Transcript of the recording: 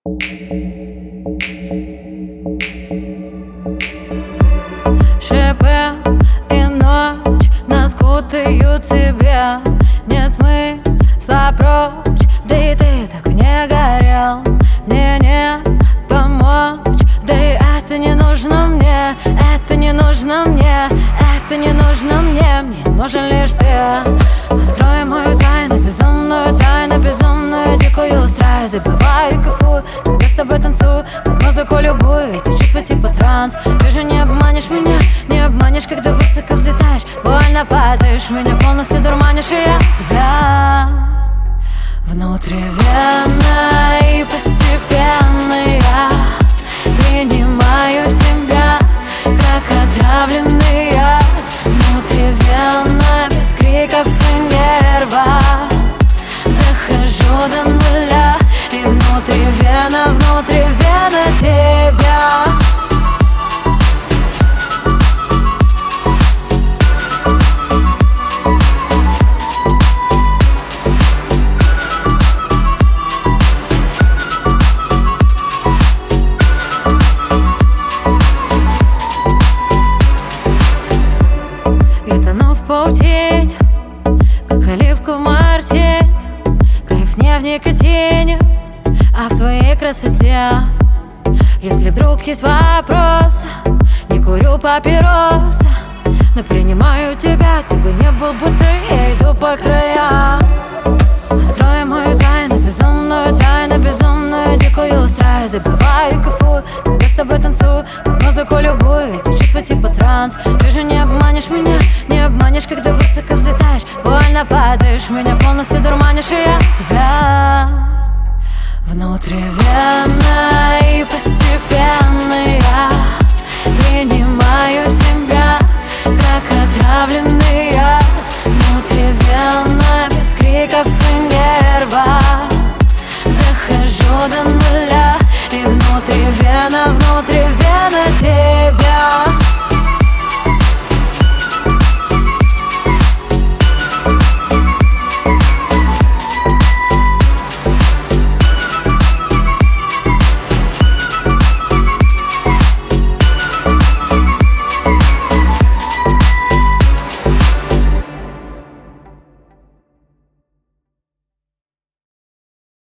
Шипы и ночь нас кутают тебя. Нет смысла прочь, да и ты так не горел. Мне не помочь, да и это не нужно мне. Это не нужно мне, это не нужно мне. Мне нужен лишь ты. Открой мою тайну, безумную, дикую страсть. Забываю и кайфую, когда с тобой танцую, под музыку любую. Эти чувства типа транс. Ты же не обманешь меня, не обманешь, когда высоко взлетаешь. Больно падаешь, меня полностью дурманишь, и я тебя внутривенно и постепенно я принимаю тебя, как отравленный яд. Внутривенно, без криков и нервов, дохожу до нуля. И внутривенно тебя. Я тону в паутине, как оливку в мартине. Кайф не в никотине, а в твоей красоте. Если вдруг есть вопрос, не курю папиросы, но принимаю тебя, где бы не был бы ты. Я иду по краям. Открой мою тайну, безумную, дикую страсть. Забываю и кайфую, когда с тобой танцую, под музыку любую. Эти чувства типа транс. Ты же не обманешь меня, не обманешь, когда высоко взлетаешь. Больно падаешь, меня полностью дурманишь, и я тебя внутривенно